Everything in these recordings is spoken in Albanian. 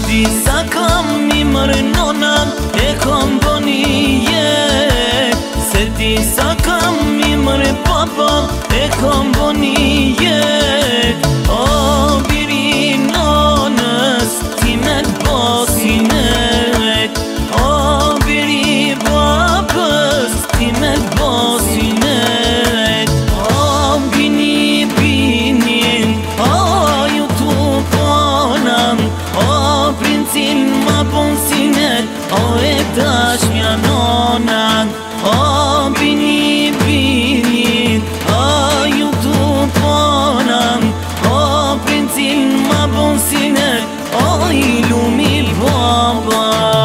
di sa kam mi mërë nonam e kom boni jet. Se di sa kam mi mërë papam e kom boni jet. O biri nonës ti me t'bosinet. O biri babës ti me t'bosinet. O bini binin, o ju tu ponam. O princin ma bonsinet, o e dashmja nonan. O bini binin, o ju tu ponam. O princin ma bonsinet, o i lumi baba.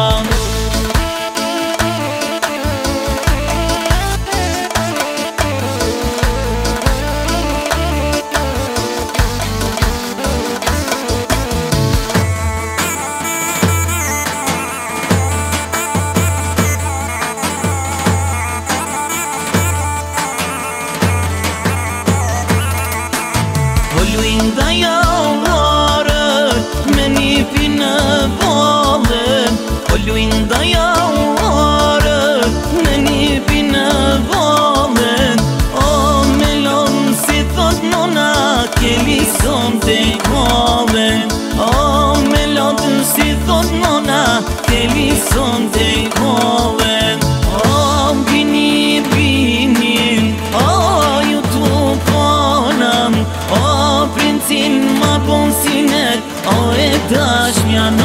Luinda javarët me një pinë valën. O luinda javarët me një pinë valën. O melon si thot nona ke lison të kallën. O melon si thot nona ke lison të kallën. O bini binin, o ju tu ponam. O princin ma bonsinet, o e dashmja